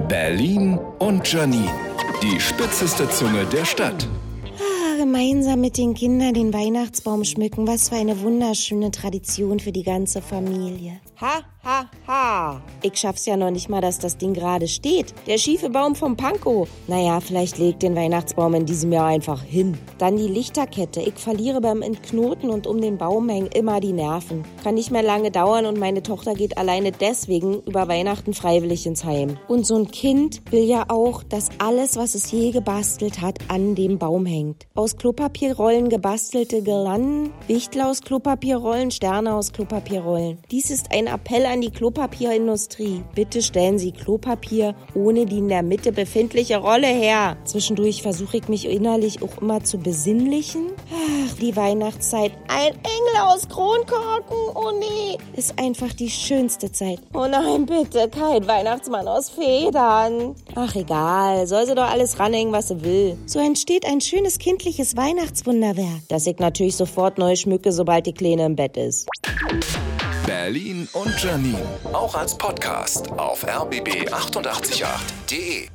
Berlin und Janine, die spitzeste Zunge der Stadt. Gemeinsam mit den Kindern den Weihnachtsbaum schmücken, was für eine wunderschöne Tradition für die ganze Familie. Ha, ha, ha. Ich schaff's ja noch nicht mal, dass das Ding gerade steht. Der schiefe Baum vom Pankow. Naja, vielleicht legt den Weihnachtsbaum in diesem Jahr einfach hin. Dann die Lichterkette. Ich verliere beim Entknoten und um den Baum hängen immer die Nerven. Kann nicht mehr lange dauern und meine Tochter geht alleine deswegen über Weihnachten freiwillig ins Heim. Und so ein Kind will ja auch, dass alles, was es je gebastelt hat, an dem Baum hängt. Aus Klopapierrollen gebastelte Girlanden, Wichtel aus Klopapierrollen, Sterne aus Klopapierrollen. Dies ist ein Appell an die Klopapierindustrie. Bitte stellen Sie Klopapier ohne die in der Mitte befindliche Rolle her. Zwischendurch versuche ich mich innerlich auch immer zu besinnlichen. Ach, die Weihnachtszeit. Ein Engel aus Kronkorken. Oh nee. Ist einfach die schönste Zeit. Oh nein, bitte, kein Weihnachtsmann aus Federn. Ach, egal. Soll sie doch alles ranhängen, was sie will. So entsteht ein schönes kindliches Weihnachtswunderwerk, das ich natürlich sofort neu schmücke, sobald die Kleine im Bett ist. Berlin und Janine, auch als Podcast auf rbb888.de.